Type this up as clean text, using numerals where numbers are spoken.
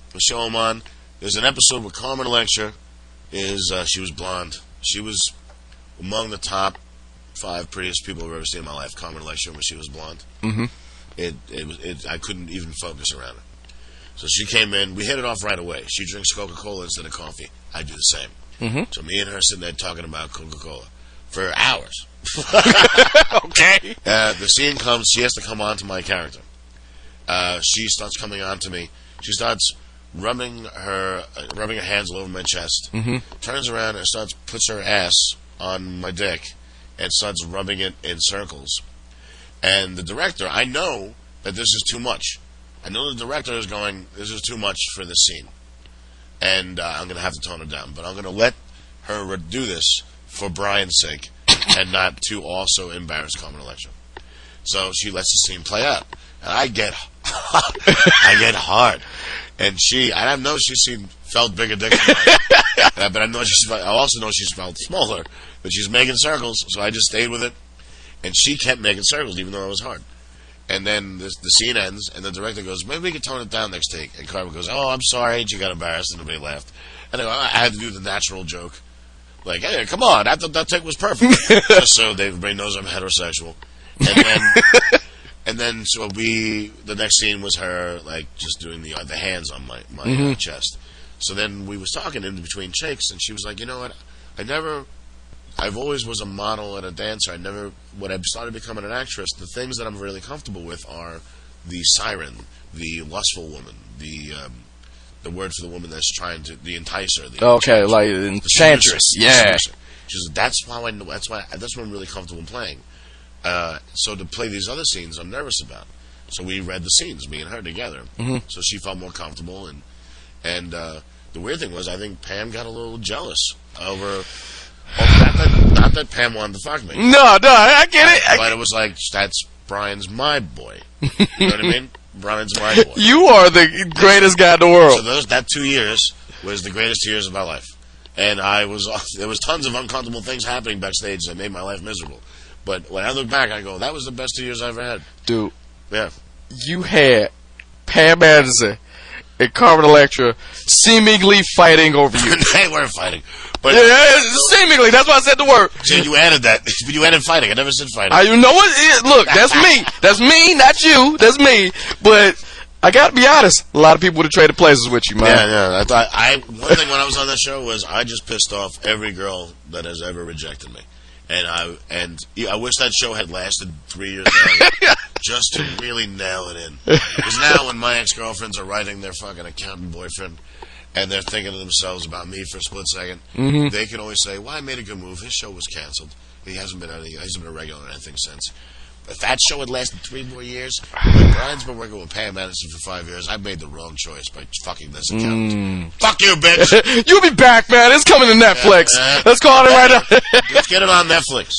the show I'm on. There's an episode where Carmen Electra she was blonde. She was among the top 5 prettiest people I've ever seen in my life. Carmen Electra, when she was blonde. I couldn't even focus around her. So she came in. We hit it off right away. She drinks Coca-Cola instead of coffee. I do the same. So me and her sitting there talking about Coca-Cola for hours. Okay. The scene comes. She has to come on to my character. She starts coming on to me. She starts rubbing her hands all over my chest. Turns around and puts her ass on my dick and starts rubbing it in circles. And the director, I know that this is too much. I know the director is going, this is too much for this scene. And I'm going to have to tone it down. But I'm going to let her do this for Brian's sake and not to also embarrass Carmen Electra. So she lets the scene play out. And I get hard. And I know she felt bigger dick than mine. But I also know she's felt smaller. But she's making circles, so I just stayed with it. And she kept making circles, even though it was hard. And then the scene ends, and the director goes, maybe we can tone it down next take. And Carmen goes, oh, I'm sorry. She got embarrassed, and everybody laughed. And I had to do the natural joke. Like, hey, come on, that take was perfect. Just so everybody knows I'm heterosexual. And then so the next scene was her, like, just doing the hands on my chest. So then we was talking in between takes, and she was like, you know what, I've always was a model and a dancer. When I started becoming an actress, the things that I'm really comfortable with are the siren, the lustful woman, the word for the woman that's trying to, the enticer. Okay, like enchantress. Yeah. She says, that's what I'm really comfortable in playing. So to play these other scenes, I'm nervous about. So we read the scenes, me and her together. So she felt more comfortable, and the weird thing was, I think Pam got a little jealous over. Not that Pam wanted to fuck me. No, I get it. But it was like, that's Brian's my boy. You know what I mean? Brian's my boy. You are the greatest guy in the world. So that 2 years was the greatest 2 years of my life. And there was tons of uncomfortable things happening backstage that made my life miserable. But when I look back, I go, that was the best 2 years I ever had. Dude. Yeah. You had Pam Anderson and Carmen Electra seemingly fighting over you. They weren't fighting. But yeah, seemingly. That's why I said the word. So you added that. But you added fighting. I never said fighting. You know what? Look, that's me. That's me, not you. That's me. But I got to be honest. A lot of people would have traded places with you, man. Yeah. One thing when I was on that show was I just pissed off every girl that has ever rejected me. And I wish that show had lasted 3 years longer, just to really nail it in. Because now when my ex-girlfriends are writing their fucking accountant boyfriend, and they're thinking to themselves about me for a split second, they can always say, well, I made a good move. His show was canceled. He hasn't been a regular or anything since. If that show had lasted 3 more years, when Brian's been working with Pam Anderson for 5 years, I made the wrong choice by fucking this accountant. Fuck you, bitch. You'll be back, man. It's coming to Netflix. Let's call it right now. Let's get it on Netflix.